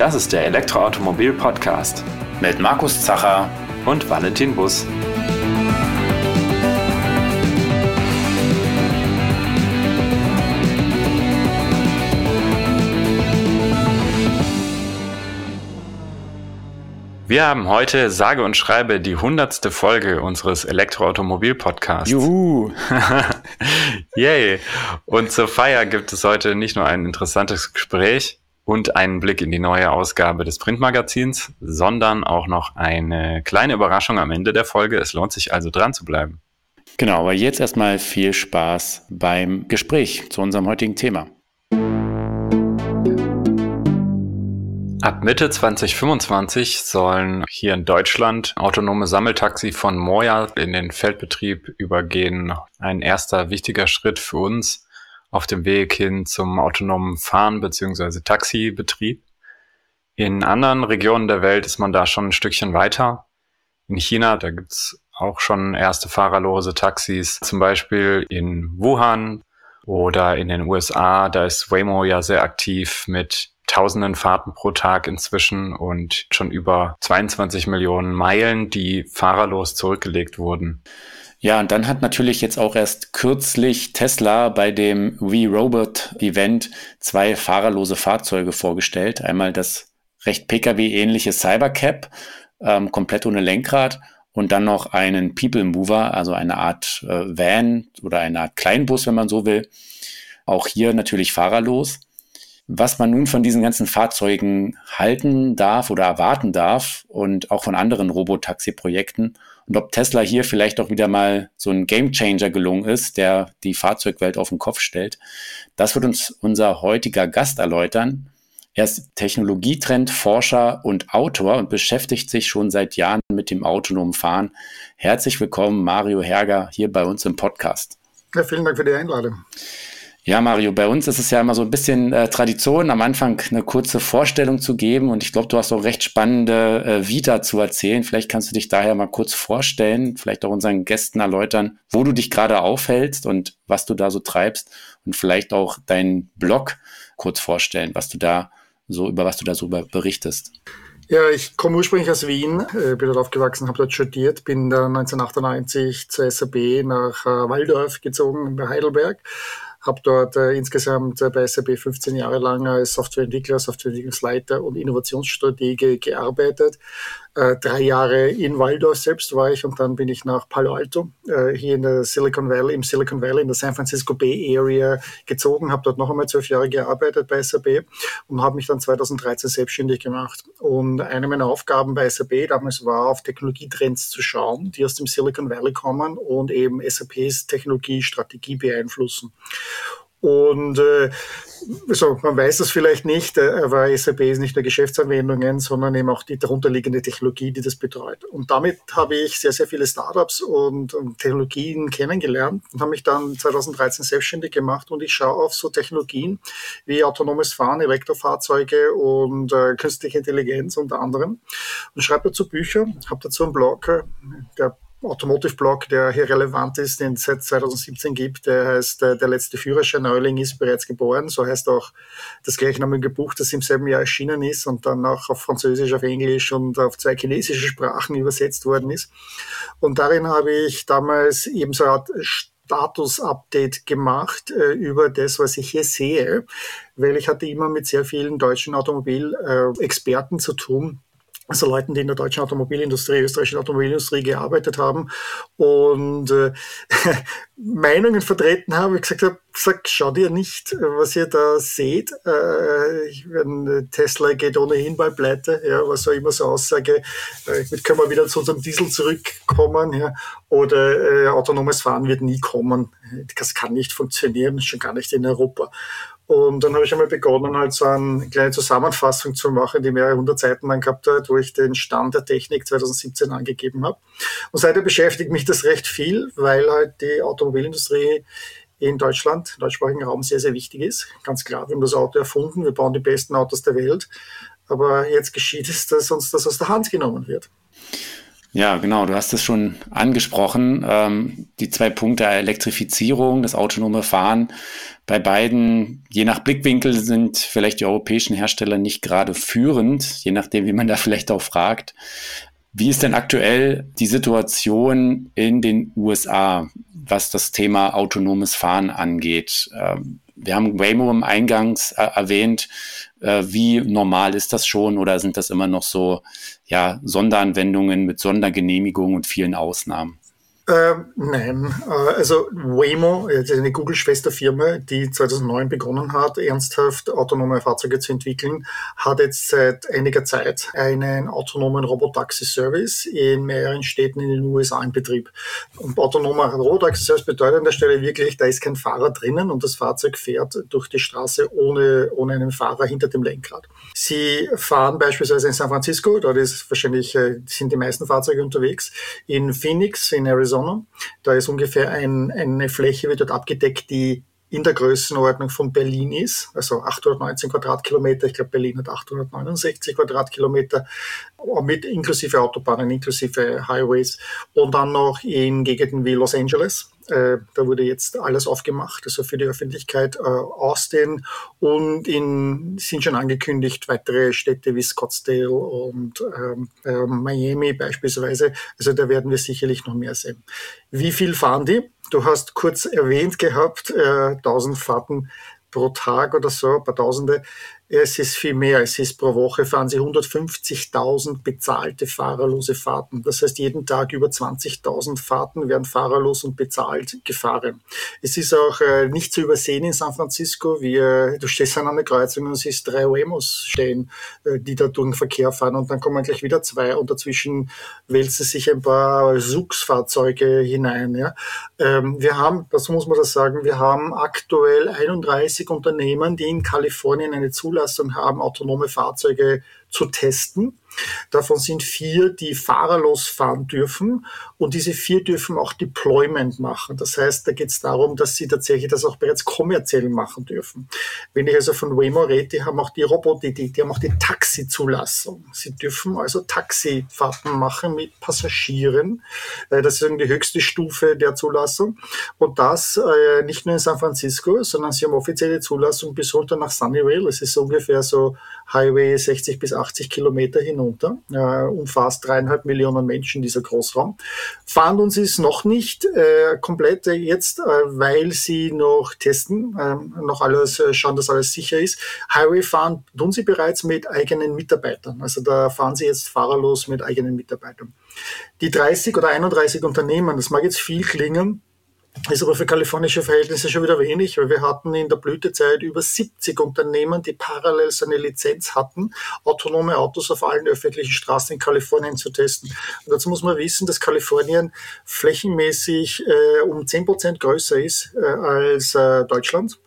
Das ist der Elektroautomobil-Podcast mit Markus Zacher und Valentin Bus. Wir haben heute sage und schreibe die 100. Folge unseres Elektroautomobil-Podcasts. Juhu! Yay! Und zur Feier gibt es heute nicht nur ein interessantes Gespräch und einen Blick in die neue Ausgabe des Printmagazins, sondern auch noch eine kleine Überraschung am Ende der Folge. Es lohnt sich also dran zu bleiben. Genau, aber jetzt erstmal viel Spaß beim Gespräch zu unserem heutigen Thema. Ab Mitte 2025 sollen hier in Deutschland autonome Sammeltaxi von MOIA in den Feldbetrieb übergehen. Ein erster wichtiger Schritt für uns auf dem Weg hin zum autonomen Fahren bzw. Taxibetrieb. In anderen Regionen der Welt ist man da schon ein Stückchen weiter. In China, da gibt's auch schon erste fahrerlose Taxis, zum Beispiel in Wuhan oder in den USA. Da ist Waymo ja sehr aktiv mit tausenden Fahrten pro Tag inzwischen und schon über 22 Millionen Meilen, die fahrerlos zurückgelegt wurden. Ja, und dann hat natürlich jetzt auch erst kürzlich Tesla bei dem We-Robot-Event 2 fahrerlose Fahrzeuge vorgestellt. Einmal das recht Pkw-ähnliche Cybercab, komplett ohne Lenkrad, und dann noch einen People Mover, also eine Art Van oder eine Art Kleinbus, wenn man so will. Auch hier natürlich fahrerlos. Was man nun von diesen ganzen Fahrzeugen halten darf oder erwarten darf und auch von anderen Robotaxi-Projekten und ob Tesla hier vielleicht auch wieder mal so ein Gamechanger gelungen ist, der die Fahrzeugwelt auf den Kopf stellt, das wird uns unser heutiger Gast erläutern. Er ist Technologietrendforscher und Autor und beschäftigt sich schon seit Jahren mit dem autonomen Fahren. Herzlich willkommen, Mario Herger, hier bei uns im Podcast. Ja, vielen Dank für die Einladung. Ja, Mario, bei uns ist es ja immer so ein bisschen Tradition, am Anfang eine kurze Vorstellung zu geben. Und ich glaube, du hast auch recht spannende Vita zu erzählen. Vielleicht kannst du dich daher mal kurz vorstellen, vielleicht auch unseren Gästen erläutern, wo du dich gerade aufhältst und was du da so treibst. Und vielleicht auch deinen Blog kurz vorstellen, über was du da so berichtest. Ja, ich komme ursprünglich aus Wien, bin dort aufgewachsen, habe dort studiert, bin dann 1998 zur SAP nach Walldorf gezogen bei Heidelberg. Habe dort insgesamt bei SAP 15 Jahre lang als Softwareentwickler, Softwareentwicklungsleiter und Innovationsstratege gearbeitet. 3 Jahre in Walldorf selbst war ich und dann bin ich nach Palo Alto, hier in der im Silicon Valley, in der San Francisco Bay Area gezogen, habe dort noch einmal 12 Jahre gearbeitet bei SAP und habe mich dann 2013 selbstständig gemacht. Und eine meiner Aufgaben bei SAP damals war, auf Technologietrends zu schauen, die aus dem Silicon Valley kommen und eben SAPs Technologiestrategie beeinflussen. Und man weiß das vielleicht nicht, aber SAP ist nicht nur Geschäftsanwendungen, sondern eben auch die darunterliegende Technologie, die das betreut. Und damit habe ich sehr, sehr viele Startups und Technologien kennengelernt und habe mich dann 2013 selbstständig gemacht und ich schaue auf so Technologien wie autonomes Fahren, Elektrofahrzeuge und künstliche Intelligenz unter anderem und schreibe dazu Bücher, habe dazu einen Blog, der Automotive-Blog, der hier relevant ist, den es seit 2017 gibt, der heißt Der letzte Führerschein-Neuling ist bereits geboren. So heißt auch das gleichnamige Buch, das im selben Jahr erschienen ist und dann auch auf Französisch, auf Englisch und auf 2 chinesische Sprachen übersetzt worden ist. Und darin habe ich damals eben so eine Art Status-Update gemacht über das, was ich hier sehe, weil ich hatte immer mit sehr vielen deutschen Automobilexperten zu tun, also Leuten, die in der deutschen Automobilindustrie, österreichischen Automobilindustrie gearbeitet haben und Meinungen vertreten haben. Ich gesagt habe, schaut ihr nicht, was ihr da seht. Tesla geht ohnehin bald pleite, ja, was auch immer so Aussage, können wir wieder zu unserem Diesel zurückkommen, ja, oder autonomes Fahren wird nie kommen. Das kann nicht funktionieren, schon gar nicht in Europa. Und dann habe ich einmal begonnen, halt so eine kleine Zusammenfassung zu machen, die mehrere 100 Seiten lang gehabt hat, wo ich den Stand der Technik 2017 angegeben habe. Und seitdem beschäftigt mich das recht viel, weil halt die Automobilindustrie in Deutschland, im deutschsprachigen Raum, sehr, sehr wichtig ist. Ganz klar, wir haben das Auto erfunden, wir bauen die besten Autos der Welt. Aber jetzt geschieht es, dass uns das aus der Hand genommen wird. Ja, genau, du hast es schon angesprochen. Die 2 Punkte Elektrifizierung, das autonome Fahren. Bei beiden, je nach Blickwinkel, sind vielleicht die europäischen Hersteller nicht gerade führend, je nachdem, wie man da vielleicht auch fragt. Wie ist denn aktuell die Situation in den USA, was das Thema autonomes Fahren angeht? Wir haben Waymo im Eingangs erwähnt. Wie normal ist das schon oder sind das immer noch so Sonderanwendungen mit Sondergenehmigungen und vielen Ausnahmen? Nein, also Waymo, eine Google-Schwesterfirma, die 2009 begonnen hat, ernsthaft autonome Fahrzeuge zu entwickeln, hat jetzt seit einiger Zeit einen autonomen Robotaxi-Service in mehreren Städten in den USA in Betrieb. Und autonomer Robotaxi-Service bedeutet an der Stelle wirklich, da ist kein Fahrer drinnen und das Fahrzeug fährt durch die Straße ohne einen Fahrer hinter dem Lenkrad. Sie fahren beispielsweise in San Francisco, dort sind die meisten Fahrzeuge unterwegs, in Phoenix, in Arizona. Da ist ungefähr eine Fläche, wird dort abgedeckt, die in der Größenordnung von Berlin ist, also 819 Quadratkilometer. Ich glaube, Berlin hat 869 Quadratkilometer, mit inklusive Autobahnen, inklusive Highways. Und dann noch in Gegenden wie Los Angeles. Da wurde jetzt alles aufgemacht, also für die Öffentlichkeit. Austin und sind schon angekündigt weitere Städte wie Scottsdale und Miami beispielsweise. Also da werden wir sicherlich noch mehr sehen. Wie viel fahren die? Du hast kurz erwähnt gehabt, 1000 Fahrten pro Tag oder so, ein paar Tausende. Es ist viel mehr. Es ist pro Woche fahren sie 150.000 bezahlte fahrerlose Fahrten. Das heißt, jeden Tag über 20.000 Fahrten werden fahrerlos und bezahlt gefahren. Es ist auch nicht zu übersehen in San Francisco, du stehst an einer Kreuzung und siehst 3 Waymos stehen, die da durch den Verkehr fahren und dann kommen gleich wieder 2 und dazwischen wälzen sich ein paar Sux-Fahrzeuge hinein. Ja. Wir haben, dazu muss man das sagen, wir haben aktuell 31 Unternehmen, die in Kalifornien eine Zulassung haben, autonome Fahrzeuge zu testen. Davon sind 4, die fahrerlos fahren dürfen und diese 4 dürfen auch Deployment machen. Das heißt, da geht es darum, dass sie tatsächlich das auch bereits kommerziell machen dürfen. Wenn ich also von Waymo rede, die haben auch die haben auch die Taxizulassung. Sie dürfen also Taxifahrten machen mit Passagieren. Das ist die höchste Stufe der Zulassung. Und das nicht nur in San Francisco, sondern sie haben offizielle Zulassung bis runter nach Sunnyvale. Es ist so ungefähr so Highway 60 bis 80 Kilometer hinunter, umfasst 3,5 Millionen Menschen, dieser Großraum. Fahren uns ist noch nicht komplett jetzt, weil sie noch testen, noch alles schauen, dass alles sicher ist. Highway fahren tun sie bereits mit eigenen Mitarbeitern. Also da fahren sie jetzt fahrerlos mit eigenen Mitarbeitern. Die 30 oder 31 Unternehmen, das mag jetzt viel klingen, ist aber für kalifornische Verhältnisse schon wieder wenig, weil wir hatten in der Blütezeit über 70 Unternehmen, die parallel so eine Lizenz hatten, autonome Autos auf allen öffentlichen Straßen in Kalifornien zu testen. Und dazu muss man wissen, dass Kalifornien flächenmäßig um 10% größer ist als Deutschland,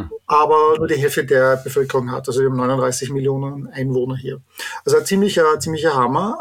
aber nur die Hälfte der Bevölkerung hat. Also wir haben 39 Millionen Einwohner hier. Also ein ziemlicher Hammer.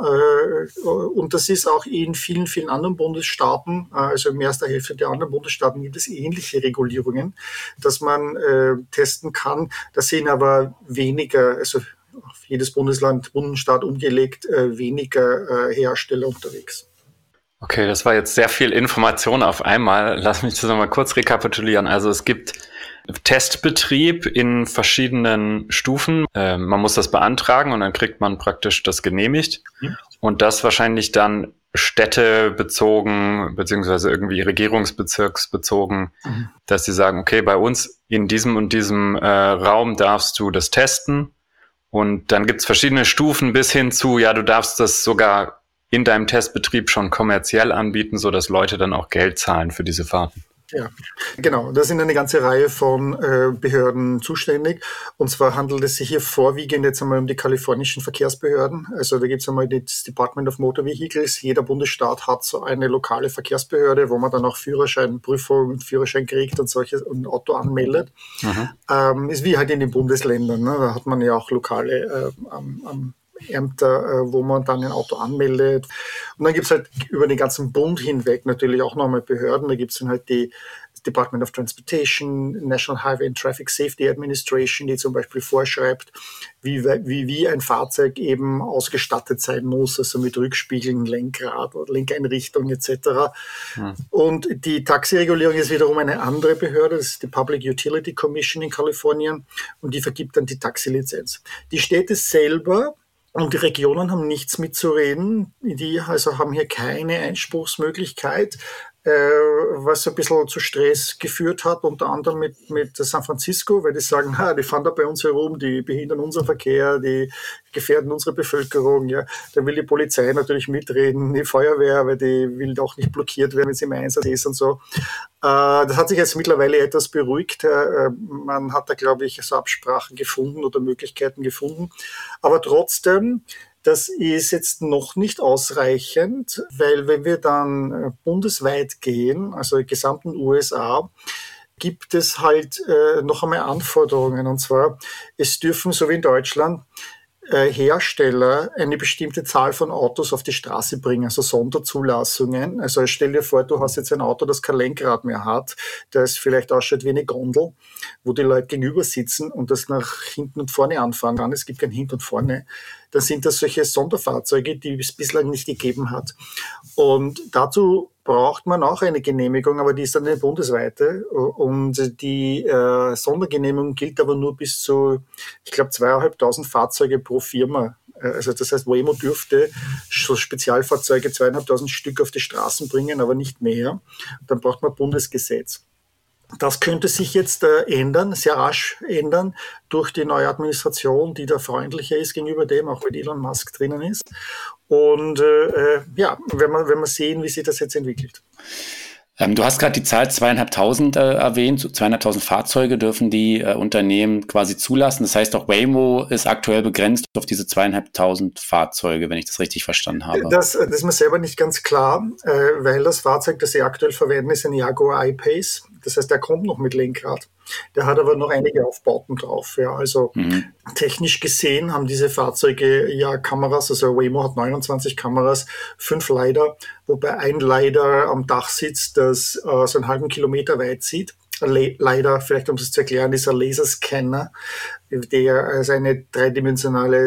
Und das ist auch in vielen, vielen anderen Bundesstaaten, also mehr als der Hälfte der anderen Bundesstaaten gibt es ähnliche Regulierungen, dass man testen kann. Das sind aber weniger, also auf jedes Bundesstaat umgelegt, weniger Hersteller unterwegs. Okay, das war jetzt sehr viel Information auf einmal. Lass mich das nochmal kurz rekapitulieren. Also es gibt Testbetrieb in verschiedenen Stufen. Man muss das beantragen und dann kriegt man praktisch das genehmigt. Und das wahrscheinlich dann städtebezogen, beziehungsweise irgendwie regierungsbezirksbezogen, dass sie sagen, okay, bei uns in diesem und diesem Raum darfst du das testen. Und dann gibt's verschiedene Stufen bis hin zu, ja, du darfst das sogar in deinem Testbetrieb schon kommerziell anbieten, so dass Leute dann auch Geld zahlen für diese Fahrten. Ja, genau. Da sind eine ganze Reihe von Behörden zuständig. Und zwar handelt es sich hier vorwiegend jetzt einmal um die kalifornischen Verkehrsbehörden. Also da gibt es einmal das Department of Motor Vehicles. Jeder Bundesstaat hat so eine lokale Verkehrsbehörde, wo man dann auch Führerscheinprüfung und Führerschein kriegt und solche und Auto anmeldet. Ist wie halt in den Bundesländern. Ne? Da hat man ja auch lokale Ämter, wo man dann ein Auto anmeldet. Und dann gibt's halt über den ganzen Bund hinweg natürlich auch nochmal Behörden. Da gibt's dann halt Department of Transportation, National Highway and Traffic Safety Administration, die zum Beispiel vorschreibt, wie ein Fahrzeug eben ausgestattet sein muss, also mit Rückspiegeln, Lenkrad oder Lenkeinrichtung etc. Und die Taxiregulierung ist wiederum eine andere Behörde, das ist die Public Utility Commission in Kalifornien, und die vergibt dann die Taxilizenz. Die Städte selber und die Regionen haben nichts mitzureden, die also haben hier keine Einspruchsmöglichkeit, was ein bisschen zu Stress geführt hat, unter anderem mit San Francisco, weil die sagen, die fahren da bei uns herum, die behindern unseren Verkehr, die gefährden unsere Bevölkerung. Ja. Da will die Polizei natürlich mitreden, die Feuerwehr, weil die will auch nicht blockiert werden, wenn sie im Einsatz ist und so. Das hat sich jetzt mittlerweile etwas beruhigt. Man hat da, glaube ich, so Absprachen gefunden oder Möglichkeiten gefunden. Aber trotzdem, das ist jetzt noch nicht ausreichend, weil wenn wir dann bundesweit gehen, also in gesamten USA, gibt es halt noch einmal Anforderungen. Und zwar, es dürfen, so wie in Deutschland, Hersteller eine bestimmte Zahl von Autos auf die Straße bringen, also Sonderzulassungen. Also stell dir vor, du hast jetzt ein Auto, das kein Lenkrad mehr hat, das vielleicht ausschaut wie eine Gondel, wo die Leute gegenüber sitzen und das nach hinten und vorne anfahren kann. Es gibt kein Hinten und Vorne. Dann sind das solche Sonderfahrzeuge, die es bislang nicht gegeben hat. Und dazu braucht man auch eine Genehmigung, aber die ist dann eine bundesweite. Und die Sondergenehmigung gilt aber nur bis zu, ich glaube, 2.500 Fahrzeuge pro Firma. Also das heißt, Waymo dürfte so Spezialfahrzeuge 2.500 Stück auf die Straßen bringen, aber nicht mehr. Dann braucht man Bundesgesetz. Das könnte sich jetzt ändern, sehr rasch ändern, durch die neue Administration, die da freundlicher ist gegenüber dem, auch wenn Elon Musk drinnen ist. Und wenn wir sehen, wie sich das jetzt entwickelt. Du hast gerade die Zahl 2.500 erwähnt. 2.500 Fahrzeuge dürfen die Unternehmen quasi zulassen. Das heißt, auch Waymo ist aktuell begrenzt auf diese 2.500 Fahrzeuge, wenn ich das richtig verstanden habe. Das ist mir selber nicht ganz klar, weil das Fahrzeug, das sie aktuell verwenden, ist ein Jaguar I-Pace. Das heißt, der kommt noch mit Lenkrad. Der hat aber noch einige Aufbauten drauf. Ja. Also technisch gesehen haben diese Fahrzeuge ja Kameras, also Waymo hat 29 Kameras, 5 LiDAR, wobei ein LiDAR am Dach sitzt, das so einen halben Kilometer weit sieht. LiDAR, vielleicht um es zu erklären, ist ein Laserscanner, der also eine dreidimensionale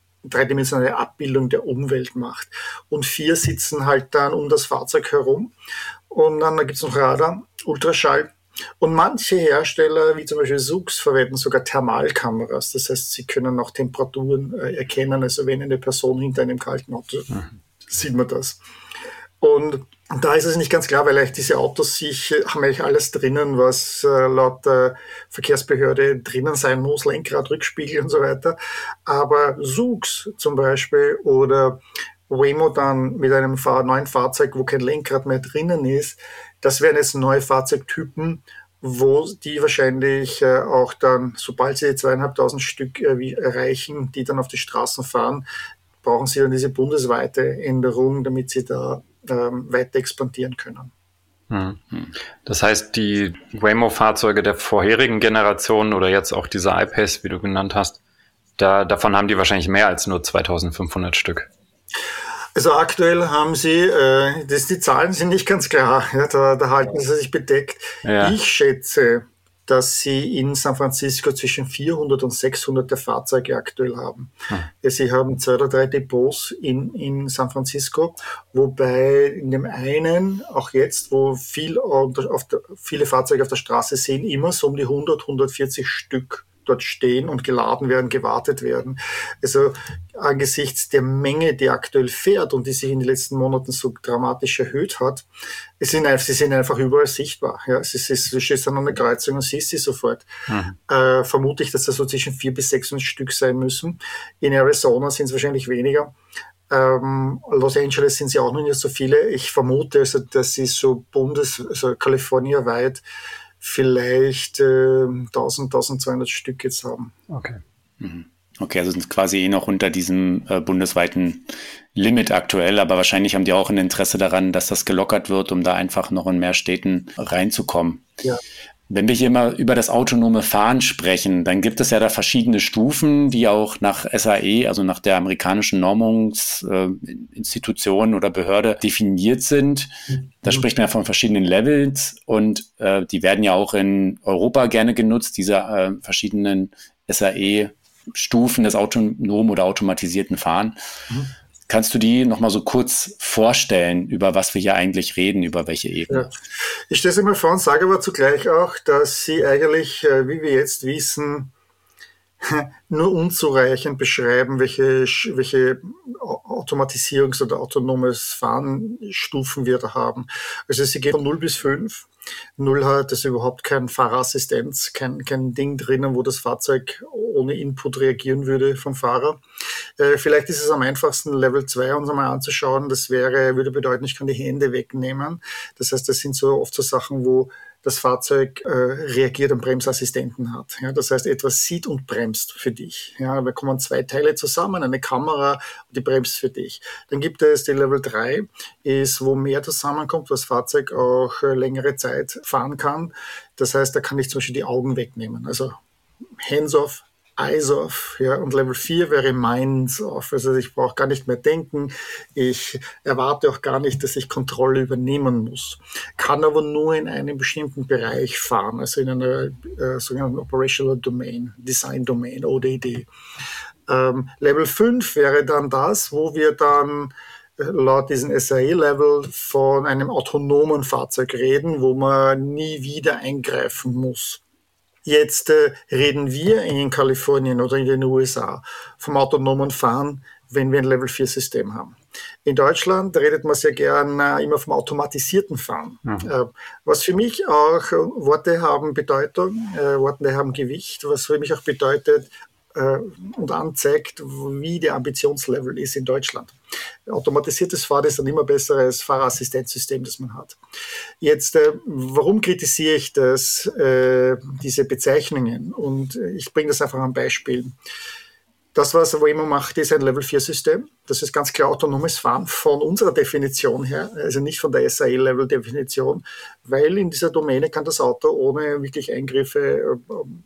Abbildung der Umwelt macht. Und 4 sitzen halt dann um das Fahrzeug herum. Und dann gibt es noch Radar, Ultraschall. Und manche Hersteller, wie zum Beispiel Zoox, verwenden sogar Thermalkameras. Das heißt, sie können auch Temperaturen erkennen. Also wenn eine Person hinter einem kalten Auto sieht man das. Und da ist es nicht ganz klar, weil eigentlich diese Autos haben eigentlich alles drinnen, was laut der Verkehrsbehörde drinnen sein muss, Lenkrad, Rückspiegel und so weiter. Aber Zoox zum Beispiel oder Waymo dann mit einem neuen Fahrzeug, wo kein Lenkrad mehr drinnen ist, das wären jetzt neue Fahrzeugtypen, wo die wahrscheinlich auch dann, sobald sie 2.500 Stück erreichen, die dann auf die Straßen fahren, brauchen sie dann diese bundesweite Änderung, damit sie da weiter expandieren können. Das heißt, die Waymo-Fahrzeuge der vorherigen Generation oder jetzt auch dieser I-Pace, wie du genannt hast, davon haben die wahrscheinlich mehr als nur 2.500 Stück. Also aktuell haben sie, die Zahlen sind nicht ganz klar, ja, da halten sie sich bedeckt. Ja. Ich schätze, dass sie in San Francisco zwischen 400 und 600 der Fahrzeuge aktuell haben. Ja, sie haben 2 oder 3 Depots in San Francisco, wobei in dem einen, auch jetzt, wo viele Fahrzeuge auf der Straße sind, immer so um die 100, 140 Stück dort stehen und geladen werden, gewartet werden. Also angesichts der Menge, die aktuell fährt und die sich in den letzten Monaten so dramatisch erhöht hat, sie sind einfach überall sichtbar. Ja, du stehst an einer Kreuzung und siehst sie sofort. Vermute ich, dass das so zwischen 400 bis 600 Stück sein müssen. In Arizona sind es wahrscheinlich weniger. Los Angeles sind sie auch noch nicht so viele. Ich vermute, also, dass sie so kaliforniaweit vielleicht 1.200 Stück jetzt haben. Okay. Okay, also sind quasi noch unter diesem bundesweiten Limit aktuell, aber wahrscheinlich haben die auch ein Interesse daran, dass das gelockert wird, um da einfach noch in mehr Städten reinzukommen. Ja. Wenn wir hier mal über das autonome Fahren sprechen, dann gibt es ja da verschiedene Stufen, die auch nach SAE, also nach der amerikanischen Normungsinstitution oder Behörde definiert sind. Da spricht man ja von verschiedenen Levels und die werden ja auch in Europa gerne genutzt, diese verschiedenen SAE-Stufen des autonomen oder automatisierten Fahren. Kannst du die nochmal so kurz vorstellen, über was wir hier eigentlich reden, über welche Ebene? Ja. Ich stelle sie mal vor und sage aber zugleich auch, dass sie eigentlich, wie wir jetzt wissen, nur unzureichend beschreiben, welche Automatisierungs- oder autonomes Fahren-Stufen wir da haben. Also sie gehen von 0 bis 5. 0 hat also überhaupt kein Fahrerassistenz, kein Ding drinnen, wo das Fahrzeug ohne Input reagieren würde vom Fahrer. Vielleicht ist es am einfachsten, Level 2 uns einmal anzuschauen. Das würde bedeuten, ich kann die Hände wegnehmen. Das heißt, das sind so oft so Sachen, wo das Fahrzeug reagiert und Bremsassistenten hat. Ja, das heißt, etwas sieht und bremst für dich. Ja, da kommen 2 Teile zusammen, eine Kamera und die bremst für dich. Dann gibt es die Level 3, ist, wo mehr zusammenkommt, wo das Fahrzeug auch längere Zeit fahren kann. Das heißt, da kann ich zum Beispiel die Augen wegnehmen. Also hands off, eyes off, ja, und Level 4 wäre minds off. Also ich brauche gar nicht mehr denken. Ich erwarte auch gar nicht, dass ich Kontrolle übernehmen muss. Kann aber nur in einem bestimmten Bereich fahren, also in einer sogenannten Operational Domain, Design Domain, ODD. Level 5 wäre dann das, wo wir dann laut diesem SAE-Level von einem autonomen Fahrzeug reden, wo man nie wieder eingreifen muss. Jetzt reden wir in Kalifornien oder in den USA vom autonomen Fahren, wenn wir ein Level-4-System haben. In Deutschland redet man sehr gern immer vom automatisierten Fahren. Was für mich auch Worte haben Bedeutung, Worte haben Gewicht, was für mich auch bedeutet und anzeigt, wie der Ambitionslevel ist in Deutschland. Automatisiertes Fahren ist ein immer besseres Fahrerassistenzsystem, das man hat. Jetzt, warum kritisiere ich das, diese Bezeichnungen? Und ich bringe das einfach am Beispiel. Das, was Waymo macht, ist ein Level-4-System. Das ist ganz klar autonomes Fahren von unserer Definition her, also nicht von der SAE-Level-Definition, weil in dieser Domäne kann das Auto ohne wirklich Eingriffe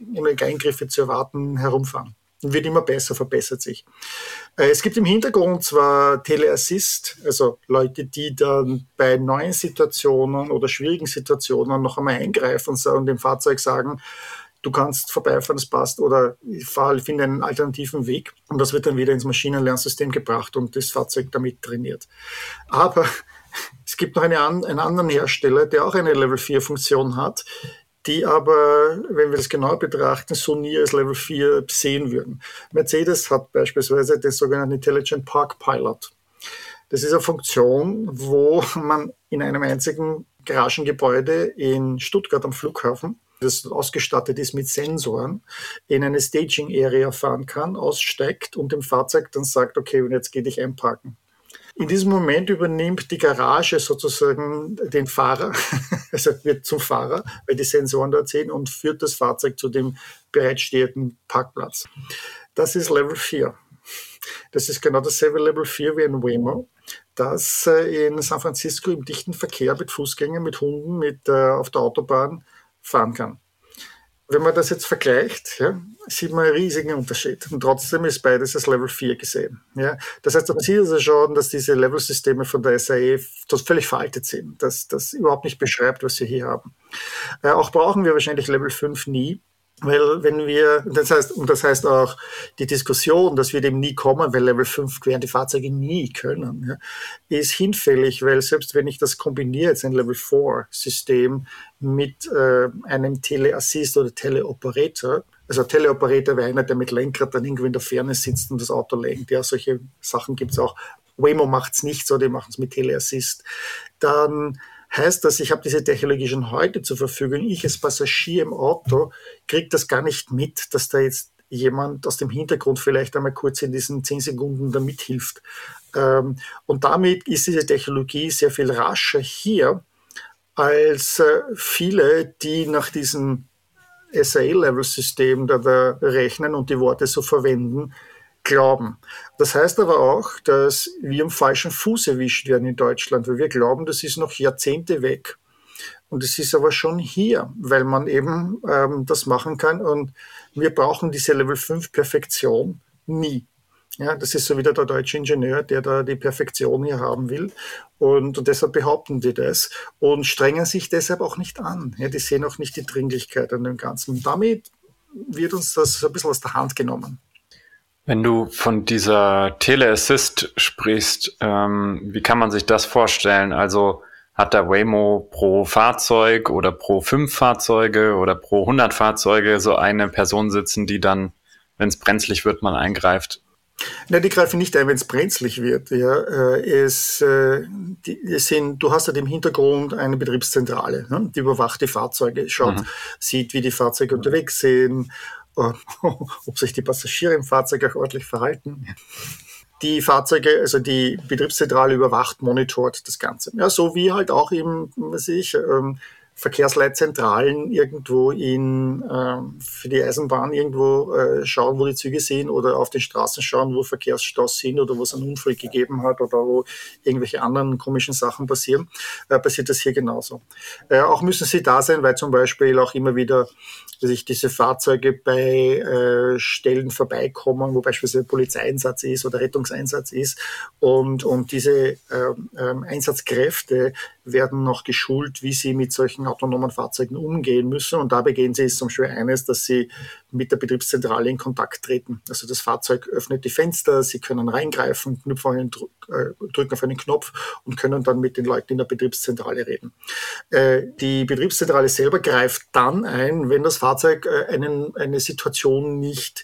zu erwarten, herumfahren. Und wird immer besser, verbessert sich. Es gibt im Hintergrund zwar Teleassist, also Leute, die dann bei neuen Situationen oder schwierigen Situationen noch einmal eingreifen und dem Fahrzeug sagen, du kannst vorbeifahren, es passt, oder finde einen alternativen Weg. Und das wird dann wieder ins Maschinenlernsystem gebracht und das Fahrzeug damit trainiert. Aber es gibt noch einen anderen Hersteller, der auch eine Level-4-Funktion hat, die aber, wenn wir das genau betrachten, so nie als Level 4 sehen würden. Mercedes hat beispielsweise den sogenannten Intelligent Park Pilot. Das ist eine Funktion, wo man in einem einzigen Garagengebäude in Stuttgart am Flughafen, das ausgestattet ist mit Sensoren, in eine Staging Area fahren kann, aussteigt und dem Fahrzeug dann sagt, okay, und jetzt geh dich einparken. In diesem Moment übernimmt die Garage sozusagen den Fahrer, also wird zum Fahrer, weil die Sensoren dort sind, und führt das Fahrzeug zu dem bereitstehenden Parkplatz. Das ist Level 4. Das ist genau dasselbe Level 4 wie ein Waymo, das in San Francisco im dichten Verkehr mit Fußgängern, mit Hunden, auf der Autobahn fahren kann. Wenn man das jetzt vergleicht, ja, sieht man einen riesigen Unterschied. Und trotzdem ist beides als Level 4 gesehen. Ja. Das heißt, man sieht also schon, dass diese Level-Systeme von der SAE völlig veraltet sind, dass das überhaupt nicht beschreibt, was wir hier haben. Auch brauchen wir wahrscheinlich Level 5 nie. Weil das heißt auch die Diskussion, dass wir dem nie kommen, weil Level 5 werden die Fahrzeuge nie können, ja, ist hinfällig, weil selbst wenn ich das kombiniere, jetzt ein Level 4 System mit einem Teleassist oder Teleoperator, also Teleoperator wäre einer, der mit Lenkrad dann irgendwo in der Ferne sitzt und das Auto lenkt, ja, solche Sachen gibt es auch. Waymo macht es nicht so, die machen es mit Teleassist. Dann heißt das, ich habe diese Technologie schon heute zur Verfügung. Ich als Passagier im Auto kriege das gar nicht mit, dass da jetzt jemand aus dem Hintergrund vielleicht einmal kurz in diesen 10 Sekunden da mithilft. Und damit ist diese Technologie sehr viel rascher hier als viele, die nach diesem SAE-Level-System da rechnen und die Worte so verwenden, glauben. Das heißt aber auch, dass wir am falschen Fuß erwischt werden in Deutschland, weil wir glauben, das ist noch Jahrzehnte weg. Und es ist aber schon hier, weil man eben das machen kann. Und wir brauchen diese Level 5 Perfektion nie. Ja, das ist so wieder der deutsche Ingenieur, der da die Perfektion hier haben will. Und deshalb behaupten die das und strengen sich deshalb auch nicht an. Ja, die sehen auch nicht die Dringlichkeit an dem Ganzen. Und damit wird uns das ein bisschen aus der Hand genommen. Wenn du von dieser Teleassist sprichst, wie kann man sich das vorstellen? Also hat da Waymo pro Fahrzeug oder pro 5 Fahrzeuge oder pro 100 Fahrzeuge so eine Person sitzen, die dann, wenn es brenzlig wird, man eingreift? Nein, die greifen nicht ein, wenn es brenzlig wird. Ja, du hast halt im Hintergrund eine Betriebszentrale, ne, die überwacht die Fahrzeuge, sieht, wie die Fahrzeuge unterwegs sind, ob sich die Passagiere im Fahrzeug auch ordentlich verhalten. Die Fahrzeuge, also die Betriebszentrale überwacht, monitort das Ganze. Ja, so wie halt auch im, Verkehrsleitzentralen irgendwo für die Eisenbahn irgendwo schauen, wo die Züge sind oder auf den Straßen schauen, wo Verkehrsstaus sind oder wo es einen Unfall gegeben hat oder wo irgendwelche anderen komischen Sachen passieren, passiert das hier genauso. Auch müssen sie da sein, weil zum Beispiel auch immer wieder sich diese Fahrzeuge bei Stellen vorbeikommen, wo beispielsweise Polizeieinsatz ist oder Rettungseinsatz ist und diese Einsatzkräfte werden noch geschult, wie sie mit solchen autonomen Fahrzeugen umgehen müssen. Und dabei gehen sie zum Beispiel eines, dass sie mit der Betriebszentrale in Kontakt treten. Also das Fahrzeug öffnet die Fenster, sie können reingreifen, drücken auf einen Knopf und können dann mit den Leuten in der Betriebszentrale reden. Die Betriebszentrale selber greift dann ein, wenn das Fahrzeug bei einer Situation nicht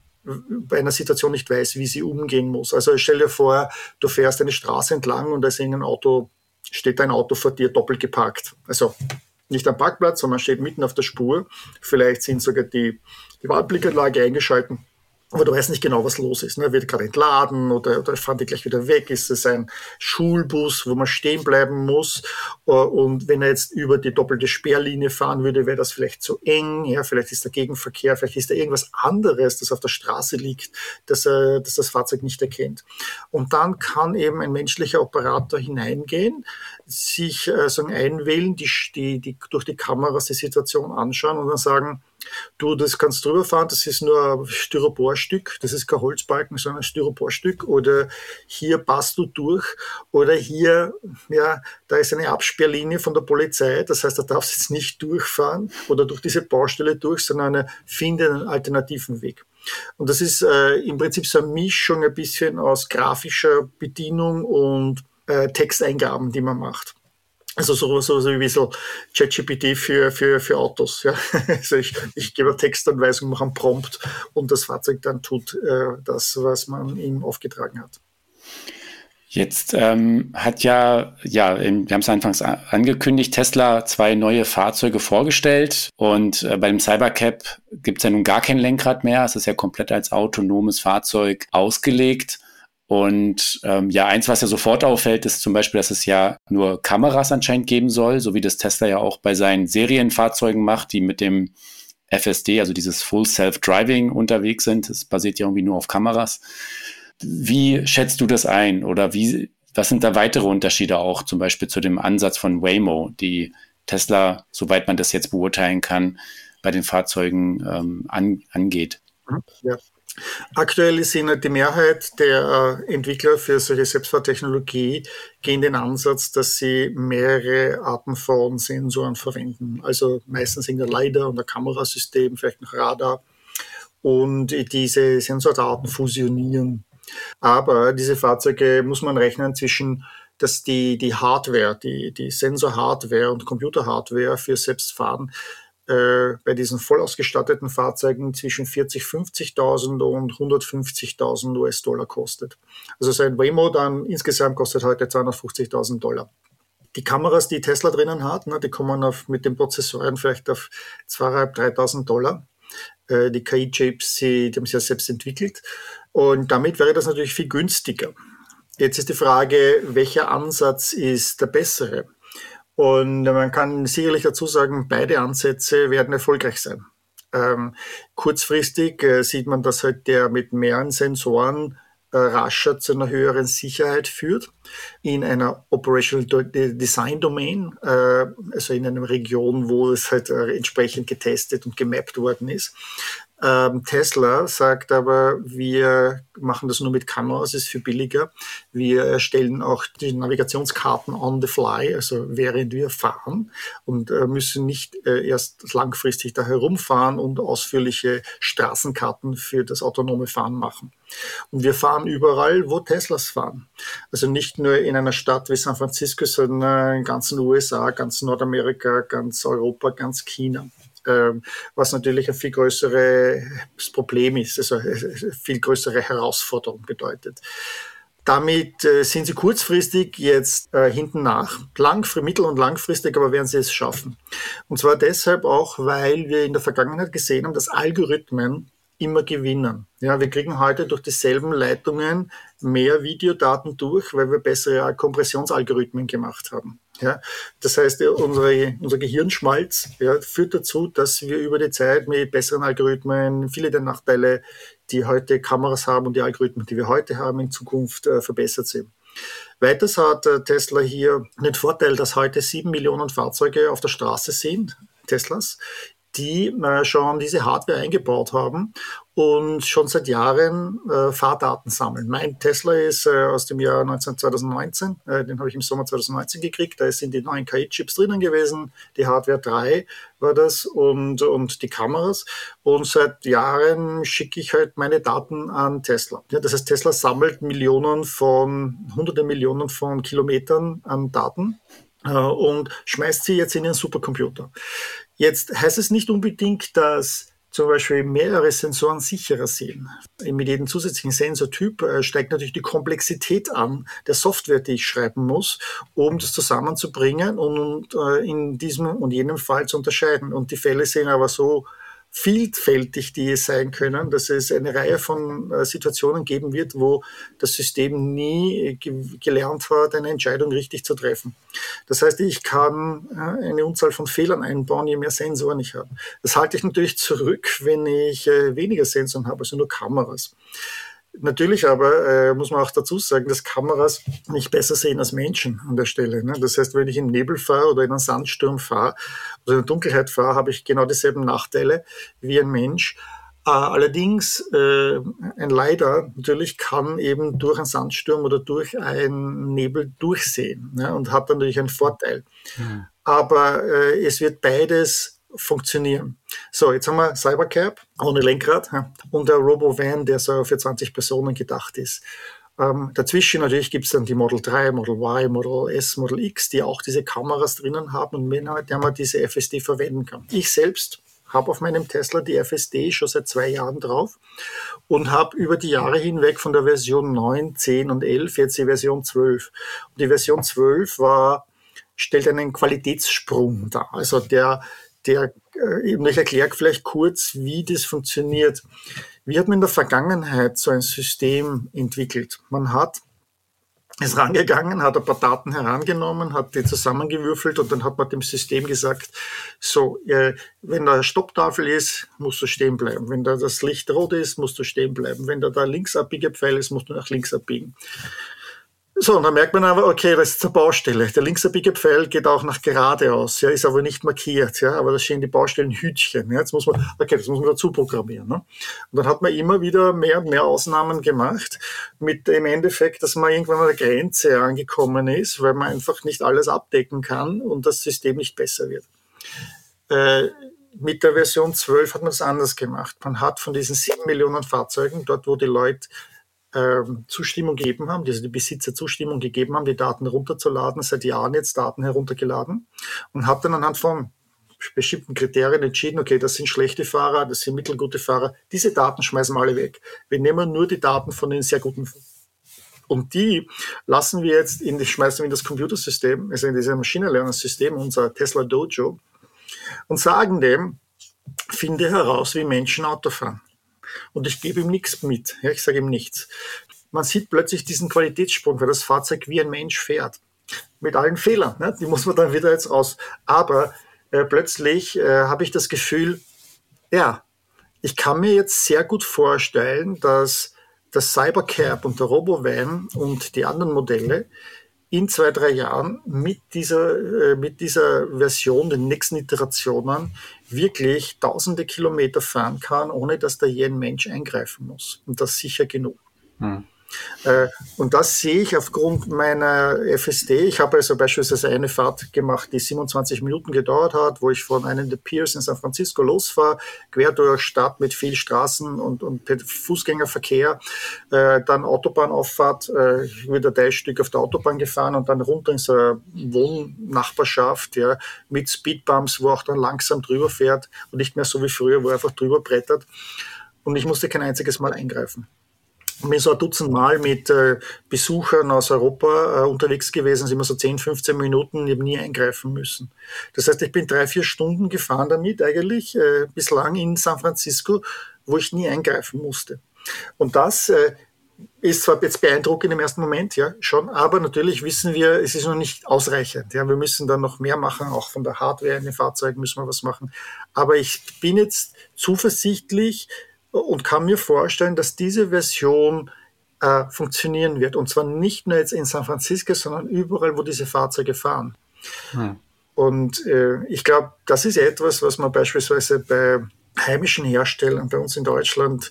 weiß, wie sie umgehen muss. Also stell dir vor, du fährst eine Straße entlang und da steht ein Auto vor dir doppelt geparkt. Also nicht am Parkplatz, sondern steht mitten auf der Spur. Vielleicht sind sogar die Waldblickanlage eingeschalten. Aber du weißt nicht genau, was los ist. Ne? Wird gerade entladen oder fahren die gleich wieder weg? Ist es ein Schulbus, wo man stehen bleiben muss? Und wenn er jetzt über die doppelte Sperrlinie fahren würde, wäre das vielleicht zu eng. Ja, vielleicht ist der Gegenverkehr, vielleicht ist da irgendwas anderes, das auf der Straße liegt, das das Fahrzeug nicht erkennt. Und dann kann eben ein menschlicher Operator hineingehen, sich einwählen, die durch die Kameras die Situation anschauen und dann sagen, du, das kannst drüber fahren, das ist nur ein Styroporstück, das ist kein Holzbalken, sondern ein Styroporstück, oder hier passt du durch, oder hier, ja, da ist eine Absperrlinie von der Polizei, das heißt, da darfst du jetzt nicht durchfahren oder durch diese Baustelle durch, sondern finde einen alternativen Weg. Und das ist im Prinzip so eine Mischung ein bisschen aus grafischer Bedienung und Texteingaben, die man macht. Also so wie ein bisschen ChatGPT für Autos. Ja. Also ich gebe Textanweisung, mache einen Prompt und das Fahrzeug dann tut das, was man ihm aufgetragen hat. Jetzt wir haben es anfangs angekündigt, Tesla 2 neue Fahrzeuge vorgestellt und bei dem Cybercab gibt es ja nun gar kein Lenkrad mehr. Es ist ja komplett als autonomes Fahrzeug ausgelegt. Und eins, was ja sofort auffällt, ist zum Beispiel, dass es ja nur Kameras anscheinend geben soll, so wie das Tesla ja auch bei seinen Serienfahrzeugen macht, die mit dem FSD, also dieses Full Self-Driving unterwegs sind. Das basiert ja irgendwie nur auf Kameras. Wie schätzt du das ein? Oder was sind da weitere Unterschiede auch zum Beispiel zu dem Ansatz von Waymo, die Tesla, soweit man das jetzt beurteilen kann, bei den Fahrzeugen angeht? Ja. Aktuell sind die Mehrheit der Entwickler für solche Selbstfahrtechnologie gehen den Ansatz, dass sie mehrere Arten von Sensoren verwenden. Also meistens in der LiDAR und der Kamerasystem, vielleicht noch Radar, und diese Sensordaten fusionieren. Aber diese Fahrzeuge muss man rechnen zwischen, dass die Hardware, die Sensor-Hardware und Computer-Hardware für Selbstfahren bei diesen voll ausgestatteten Fahrzeugen zwischen 40.000, 50.000 und 150.000 US-Dollar kostet. Also sein Waymo dann insgesamt kostet heute 250.000 Dollar. Die Kameras, die Tesla drinnen hat, die kommen mit den Prozessoren vielleicht auf 2.500, 3.000 Dollar. Die KI-Chips, die haben sie ja selbst entwickelt. Und damit wäre das natürlich viel günstiger. Jetzt ist die Frage, welcher Ansatz ist der bessere? Und man kann sicherlich dazu sagen, beide Ansätze werden erfolgreich sein. Kurzfristig sieht man, dass halt der mit mehreren Sensoren rascher zu einer höheren Sicherheit führt in einer Operational Design Domain, also in einer Region, wo es halt entsprechend getestet und gemappt worden ist. Tesla sagt aber, wir machen das nur mit Kameras, ist viel billiger. Wir erstellen auch die Navigationskarten on the fly, also während wir fahren und müssen nicht erst langfristig da herumfahren und ausführliche Straßenkarten für das autonome Fahren machen. Und wir fahren überall, wo Teslas fahren. Also nicht nur in einer Stadt wie San Francisco, sondern in ganzen USA, ganz Nordamerika, ganz Europa, ganz China. Was natürlich ein viel größeres Problem ist, also eine viel größere Herausforderung bedeutet. Damit sind sie kurzfristig jetzt hinten nach, mittel- und langfristig aber werden sie es schaffen. Und zwar deshalb auch, weil wir in der Vergangenheit gesehen haben, dass Algorithmen immer gewinnen. Ja, wir kriegen heute durch dieselben Leitungen mehr Videodaten durch, weil wir bessere Kompressionsalgorithmen gemacht haben. Ja, das heißt, unser Gehirnschmalz führt dazu, dass wir über die Zeit mit besseren Algorithmen viele der Nachteile, die heute Kameras haben und die Algorithmen, die wir heute haben, in Zukunft verbessert sind. Weiters hat Tesla hier den Vorteil, dass heute 7 Millionen Fahrzeuge auf der Straße sind, Teslas, die schon diese Hardware eingebaut haben und schon seit Jahren Fahrdaten sammeln. Mein Tesla ist aus dem Jahr 2019, den habe ich im Sommer 2019 gekriegt, da sind die neuen KI-Chips drinnen gewesen, die Hardware 3 war das und die Kameras und seit Jahren schicke ich halt meine Daten an Tesla. Ja, das heißt, Tesla sammelt hunderte Millionen von Kilometern an Daten und schmeißt sie jetzt in ihren Supercomputer. Jetzt heißt es nicht unbedingt, dass zum Beispiel mehrere Sensoren sicherer sind. Mit jedem zusätzlichen Sensortyp steigt natürlich die Komplexität an der Software, die ich schreiben muss, um das zusammenzubringen und in diesem und jenem Fall zu unterscheiden. Und die Fälle sind aber so vielfältig, die es sein können, dass es eine Reihe von Situationen geben wird, wo das System nie gelernt hat, eine Entscheidung richtig zu treffen. Das heißt, ich kann eine Unzahl von Fehlern einbauen, je mehr Sensoren ich habe. Das halte ich natürlich zurück, wenn ich weniger Sensoren habe, also nur Kameras. Natürlich aber muss man auch dazu sagen, dass Kameras nicht besser sehen als Menschen an der Stelle. Ne? Das heißt, wenn ich im Nebel fahre oder in einen Sandsturm fahre oder in der Dunkelheit fahre, habe ich genau dieselben Nachteile wie ein Mensch. Allerdings, ein LiDAR natürlich kann eben durch einen Sandsturm oder durch einen Nebel durchsehen, ne? Und hat dann natürlich einen Vorteil. Mhm. Aber es wird beides funktionieren. So, jetzt haben wir Cybercab ohne Lenkrad und der Robo-Van, der so für 20 Personen gedacht ist. Dazwischen natürlich gibt es dann die Model 3, Model Y, Model S, Model X, die auch diese Kameras drinnen haben und mit der man diese FSD verwenden kann. Ich selbst habe auf meinem Tesla die FSD schon seit 2 Jahren drauf und habe über die Jahre hinweg von der Version 9, 10 und 11 jetzt die Version 12. Und die Version 12 stellt einen Qualitätssprung dar. Also ich erkläre vielleicht kurz, wie das funktioniert. Wie hat man in der Vergangenheit so ein System entwickelt? Man ist rangegangen, hat ein paar Daten herangenommen, hat die zusammengewürfelt und dann hat man dem System gesagt, so, wenn da eine Stopptafel ist, musst du stehen bleiben. Wenn da das Licht rot ist, musst du stehen bleiben. Wenn da der Linksabbiegerpfeil ist, musst du nach links abbiegen. So, und dann merkt man aber, okay, das ist eine Baustelle. Der linksabbieger Pfeil geht auch nach geradeaus, ist aber nicht markiert, aber da stehen die Baustellenhütchen. Das muss man dazu programmieren. Ne? Und dann hat man immer wieder mehr und mehr Ausnahmen gemacht, mit dem Endeffekt, dass man irgendwann an der Grenze angekommen ist, weil man einfach nicht alles abdecken kann und das System nicht besser wird. Mit der Version 12 hat man es anders gemacht. Man hat von diesen 7 Millionen Fahrzeugen, dort wo die Leute Zustimmung gegeben haben, also die Besitzer Zustimmung gegeben haben, die Daten runterzuladen, seit Jahren jetzt Daten heruntergeladen und hat dann anhand von bestimmten Kriterien entschieden, okay, das sind schlechte Fahrer, das sind mittelgute Fahrer, diese Daten schmeißen wir alle weg. Wir nehmen nur die Daten von den sehr guten und die lassen wir jetzt schmeißen wir in das Computersystem, also in dieses Maschinenlernungssystem, unser Tesla Dojo und sagen dem, finde heraus, wie Menschen Auto fahren. Und ich gebe ihm nichts mit. Ich sage ihm nichts. Man sieht plötzlich diesen Qualitätssprung, weil das Fahrzeug wie ein Mensch fährt. Mit allen Fehlern. Ne? Die muss man dann wieder jetzt raus. Aber plötzlich habe ich das Gefühl, ich kann mir jetzt sehr gut vorstellen, dass das Cybercab und der Robovan und die anderen Modelle in 2-3 Jahren mit dieser Version, den nächsten Iterationen, wirklich tausende Kilometer fahren kann, ohne dass da je ein Mensch eingreifen muss. Und das sicher genug. Und das sehe ich aufgrund meiner FSD. Ich habe also beispielsweise eine Fahrt gemacht, die 27 Minuten gedauert hat, wo ich von einem der Piers in San Francisco losfahre, quer durch Stadt mit viel Straßen und Fußgängerverkehr, dann Autobahnauffahrt, wieder 3 Stück auf der Autobahn gefahren und dann runter in so eine Wohnnachbarschaft, ja, mit Speedbumps, wo auch dann langsam drüber fährt und nicht mehr so wie früher, wo er einfach drüber brettert. Und ich musste kein einziges Mal eingreifen. Ich bin so ein Dutzend Mal mit Besuchern aus Europa unterwegs gewesen, sind immer so 10, 15 Minuten, ich habe nie eingreifen müssen. Das heißt, ich bin 3-4 Stunden gefahren damit eigentlich, bislang in San Francisco, wo ich nie eingreifen musste. Und das ist zwar jetzt beeindruckend im ersten Moment, ja, schon, aber natürlich wissen wir, es ist noch nicht ausreichend. Ja, wir müssen dann noch mehr machen, auch von der Hardware in den Fahrzeugen müssen wir was machen. Aber ich bin jetzt zuversichtlich, und kann mir vorstellen, dass diese Version funktionieren wird. Und zwar nicht nur jetzt in San Francisco, sondern überall, wo diese Fahrzeuge fahren. Und ich glaube, das ist etwas, was man beispielsweise bei heimischen Herstellern bei uns in Deutschland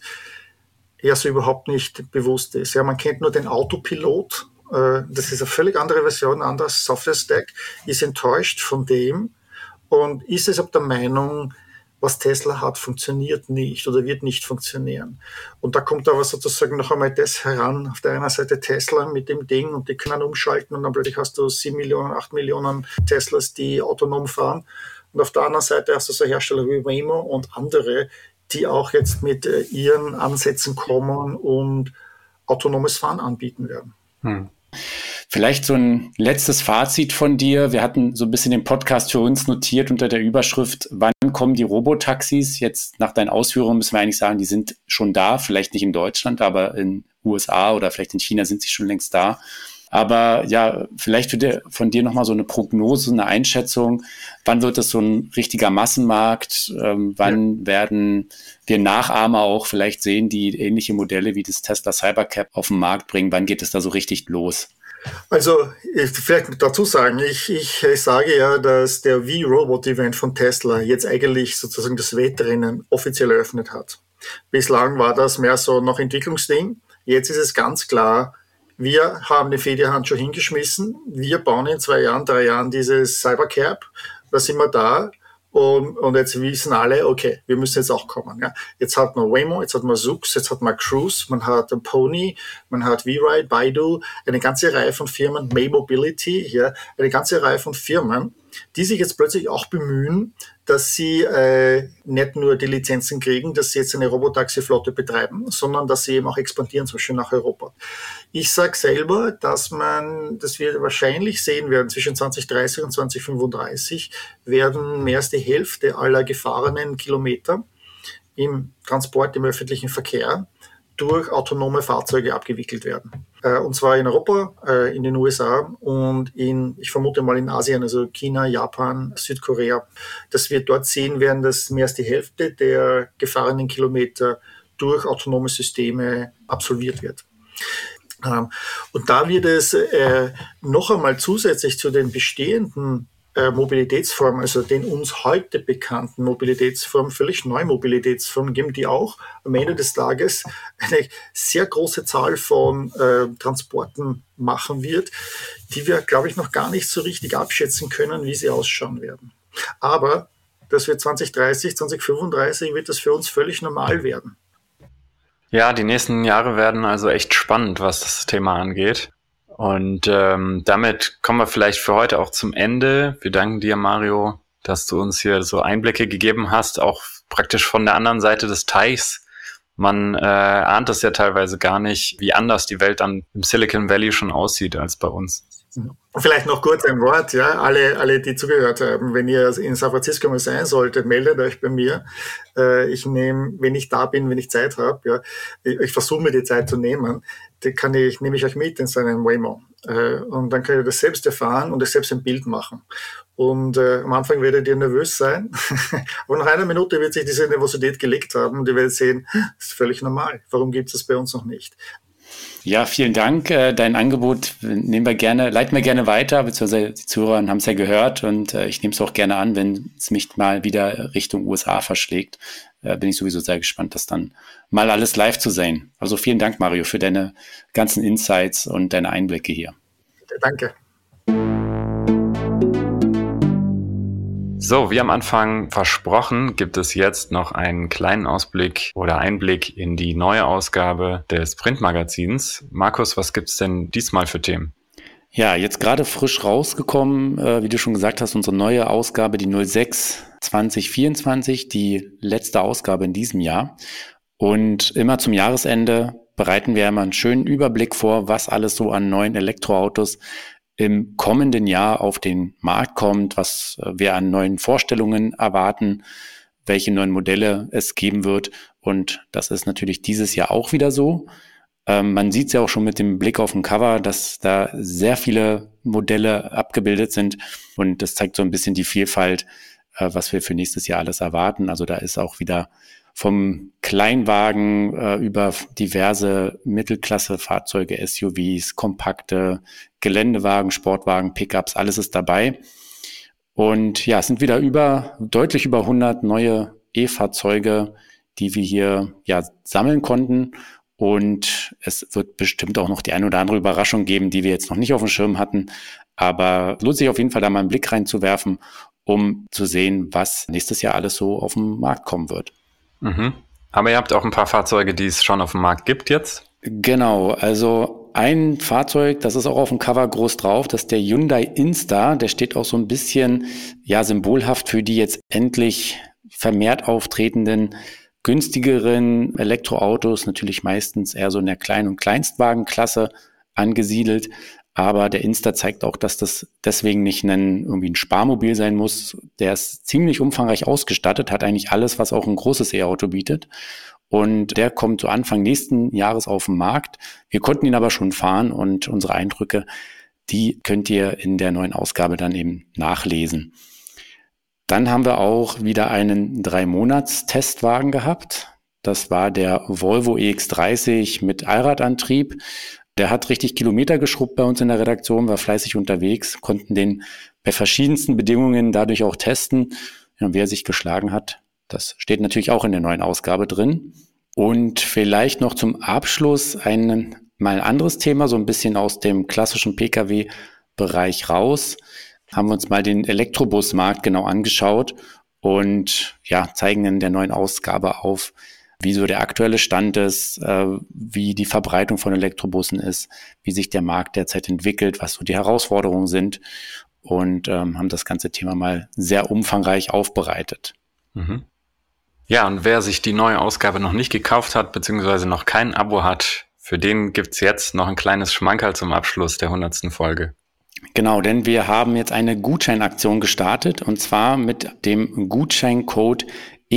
ja so überhaupt nicht bewusst ist. Ja, man kennt nur den Autopilot. Das ist eine völlig andere Version, ein anderes Software-Stack, ist enttäuscht von dem und ist deshalb der Meinung, was Tesla hat, funktioniert nicht oder wird nicht funktionieren. Und da kommt aber sozusagen noch einmal das heran. Auf der einen Seite Tesla mit dem Ding und die können umschalten und dann plötzlich hast du 7 Millionen, 8 Millionen Teslas, die autonom fahren. Und auf der anderen Seite hast du so Hersteller wie Waymo und andere, die auch jetzt mit ihren Ansätzen kommen und autonomes Fahren anbieten werden. Vielleicht so ein letztes Fazit von dir. Wir hatten so ein bisschen den Podcast für uns notiert unter der Überschrift, wann kommen die Robotaxis? Jetzt nach deinen Ausführungen müssen wir eigentlich sagen, die sind schon da, vielleicht nicht in Deutschland, aber in USA oder vielleicht in China sind sie schon längst da. Aber ja, vielleicht von dir nochmal so eine Prognose, eine Einschätzung. Wann wird das so ein richtiger Massenmarkt? Wann werden wir Nachahmer auch vielleicht sehen, die ähnliche Modelle wie das Tesla Cybercab auf den Markt bringen? Wann geht es da so richtig los? Also vielleicht dazu sagen, ich sage ja, dass der V-Robot-Event von Tesla jetzt eigentlich sozusagen das Wettrennen offiziell eröffnet hat. Bislang war das mehr so noch Entwicklungsding. Jetzt ist es ganz klar, wir haben den Federhandschuh hingeschmissen. Wir bauen in 2 Jahren, 3 Jahren dieses Cybercab. Da sind wir da. Und jetzt wissen alle, okay, wir müssen jetzt auch kommen. Ja. Jetzt hat man Waymo, jetzt hat man Zoox, jetzt hat man Cruise, man hat Pony, man hat WeRide, Baidu, eine ganze Reihe von Firmen, May Mobility, ja, eine ganze Reihe von Firmen, die sich jetzt plötzlich auch bemühen, dass sie nicht nur die Lizenzen kriegen, dass sie jetzt eine Robotaxi-Flotte betreiben, sondern dass sie eben auch expandieren, zum Beispiel nach Europa. Ich sage selber, dass wir wahrscheinlich sehen werden, zwischen 2030 und 2035 werden mehr als die Hälfte aller gefahrenen Kilometer im Transport, im öffentlichen Verkehr durch autonome Fahrzeuge abgewickelt werden. Und zwar in Europa, in den USA und ich vermute mal in Asien, also China, Japan, Südkorea, dass wir dort sehen werden, dass mehr als die Hälfte der gefahrenen Kilometer durch autonome Systeme absolviert wird. Und da wird es noch einmal zusätzlich zu den bestehenden Mobilitätsformen, also den uns heute bekannten Mobilitätsformen, völlig neue Mobilitätsformen geben, die auch am Ende des Tages eine sehr große Zahl von Transporten machen wird, die wir, glaube ich, noch gar nicht so richtig abschätzen können, wie sie ausschauen werden. Aber das wird 2030, 2035 wird das für uns völlig normal werden. Ja, die nächsten Jahre werden also echt spannend, was das Thema angeht. Und damit kommen wir vielleicht für heute auch zum Ende. Wir danken dir, Mario, dass du uns hier so Einblicke gegeben hast, auch praktisch von der anderen Seite des Teichs. Man ahnt es ja teilweise gar nicht, wie anders die Welt dann im Silicon Valley schon aussieht als bei uns. Vielleicht noch kurz ein Wort, ja, alle, die zugehört haben, wenn ihr in San Francisco mal sein solltet, meldet euch bei mir. Ich nehme, wenn ich da bin, wenn ich Zeit habe, ja, ich versuche mir die Zeit zu nehmen. nehme ich euch mit in seinen Waymo. Und dann könnt ihr das selbst erfahren und es selbst ein Bild machen. Und am Anfang werdet ihr nervös sein, aber nach einer Minute wird sich diese Nervosität gelegt haben und ihr werdet sehen, das ist völlig normal. Warum gibt es das bei uns noch nicht? Ja, vielen Dank. Dein Angebot leiten wir gerne weiter, beziehungsweise die Zuhörer haben es ja gehört und ich nehme es auch gerne an, wenn es mich mal wieder Richtung USA verschlägt. Bin ich sowieso sehr gespannt, das dann mal alles live zu sehen. Also vielen Dank, Mario, für deine ganzen Insights und deine Einblicke hier. Danke. So, wie am Anfang versprochen, gibt es jetzt noch einen kleinen Ausblick oder Einblick in die neue Ausgabe des Printmagazins. Markus, was gibt's denn diesmal für Themen? Ja, jetzt gerade frisch rausgekommen, wie du schon gesagt hast, unsere neue Ausgabe, die 06 2024, die letzte Ausgabe in diesem Jahr. Und immer zum Jahresende bereiten wir immer einen schönen Überblick vor, was alles so an neuen Elektroautos im kommenden Jahr auf den Markt kommt, was wir an neuen Vorstellungen erwarten, welche neuen Modelle es geben wird. Und das ist natürlich dieses Jahr auch wieder so. Man sieht es ja auch schon mit dem Blick auf den Cover, dass da sehr viele Modelle abgebildet sind. Und das zeigt so ein bisschen die Vielfalt, was wir für nächstes Jahr alles erwarten. Also da ist auch wieder vom Kleinwagen über diverse Mittelklasse-Fahrzeuge, SUVs, kompakte Geländewagen, Sportwagen, Pickups, alles ist dabei. Und ja, es sind wieder deutlich über 100 neue E-Fahrzeuge, die wir hier ja sammeln konnten. Und es wird bestimmt auch noch die eine oder andere Überraschung geben, die wir jetzt noch nicht auf dem Schirm hatten. Aber lohnt sich auf jeden Fall, da mal einen Blick reinzuwerfen, um zu sehen, was nächstes Jahr alles so auf den Markt kommen wird. Mhm. Aber ihr habt auch ein paar Fahrzeuge, die es schon auf dem Markt gibt jetzt? Genau, also ein Fahrzeug, das ist auch auf dem Cover groß drauf, das ist der Hyundai Instar. Der steht auch so ein bisschen ja symbolhaft für die jetzt endlich vermehrt auftretenden günstigeren Elektroautos, natürlich meistens eher so in der Klein- und Kleinstwagenklasse angesiedelt. Aber der Instar zeigt auch, dass das deswegen nicht irgendwie ein Sparmobil sein muss. Der ist ziemlich umfangreich ausgestattet, hat eigentlich alles, was auch ein großes E-Auto bietet. Und der kommt so Anfang nächsten Jahres auf den Markt. Wir konnten ihn aber schon fahren und unsere Eindrücke, die könnt ihr in der neuen Ausgabe dann eben nachlesen. Dann haben wir auch wieder einen 3-Monats-Testwagen gehabt. Das war der Volvo EX30 mit Allradantrieb. Der hat richtig Kilometer geschrubbt bei uns in der Redaktion, war fleißig unterwegs, konnten den bei verschiedensten Bedingungen dadurch auch testen. Ja, wer sich geschlagen hat, das steht natürlich auch in der neuen Ausgabe drin. Und vielleicht noch zum Abschluss mal ein anderes Thema, so ein bisschen aus dem klassischen Pkw-Bereich raus. Haben wir uns mal den Elektrobusmarkt genau angeschaut und ja, zeigen in der neuen Ausgabe auf, wie so der aktuelle Stand ist, wie die Verbreitung von Elektrobussen ist, wie sich der Markt derzeit entwickelt, was so die Herausforderungen sind und haben das ganze Thema mal sehr umfangreich aufbereitet. Mhm. Ja, und wer sich die neue Ausgabe noch nicht gekauft hat, beziehungsweise noch kein Abo hat, für den gibt's jetzt noch ein kleines Schmankerl zum Abschluss der 100. Folge. Genau, denn wir haben jetzt eine Gutscheinaktion gestartet und zwar mit dem Gutscheincode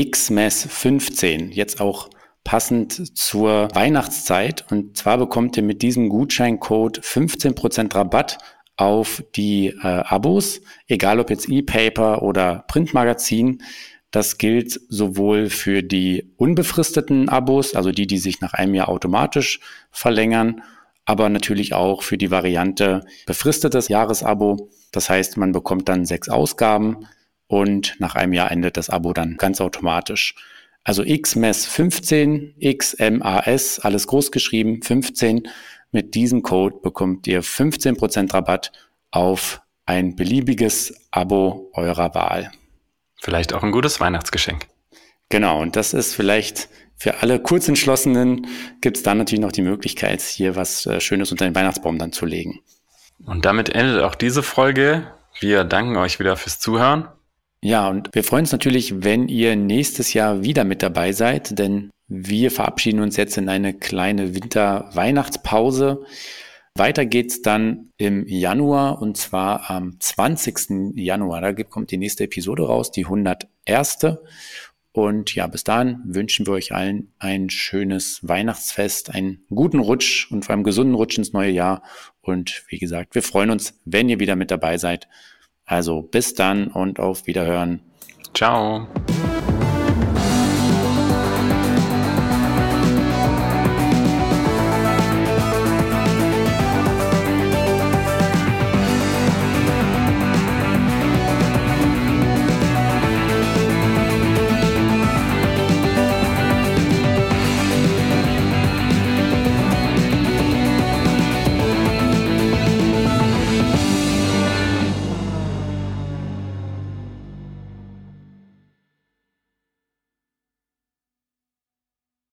XMES15, jetzt auch passend zur Weihnachtszeit. Und zwar bekommt ihr mit diesem Gutscheincode 15% Rabatt auf die Abos, egal ob jetzt E-Paper oder Printmagazin. Das gilt sowohl für die unbefristeten Abos, also die sich nach einem Jahr automatisch verlängern, aber natürlich auch für die Variante befristetes Jahresabo. Das heißt, man bekommt dann 6 Ausgaben und nach einem Jahr endet das Abo dann ganz automatisch. Also XMES15, XMAS, alles groß geschrieben, 15. Mit diesem Code bekommt ihr 15% Rabatt auf ein beliebiges Abo eurer Wahl. Vielleicht auch ein gutes Weihnachtsgeschenk. Genau, und das ist vielleicht für alle Kurzentschlossenen, gibt es dann natürlich noch die Möglichkeit, hier was Schönes unter den Weihnachtsbaum dann zu legen. Und damit endet auch diese Folge. Wir danken euch wieder fürs Zuhören. Ja, und wir freuen uns natürlich, wenn ihr nächstes Jahr wieder mit dabei seid, denn wir verabschieden uns jetzt in eine kleine Winter-Weihnachtspause. Weiter geht's dann im Januar und zwar am 20. Januar. Da kommt die nächste Episode raus, die 101. Und ja, bis dahin wünschen wir euch allen ein schönes Weihnachtsfest, einen guten Rutsch und vor allem gesunden Rutsch ins neue Jahr. Und wie gesagt, wir freuen uns, wenn ihr wieder mit dabei seid. Also bis dann und auf Wiederhören. Ciao.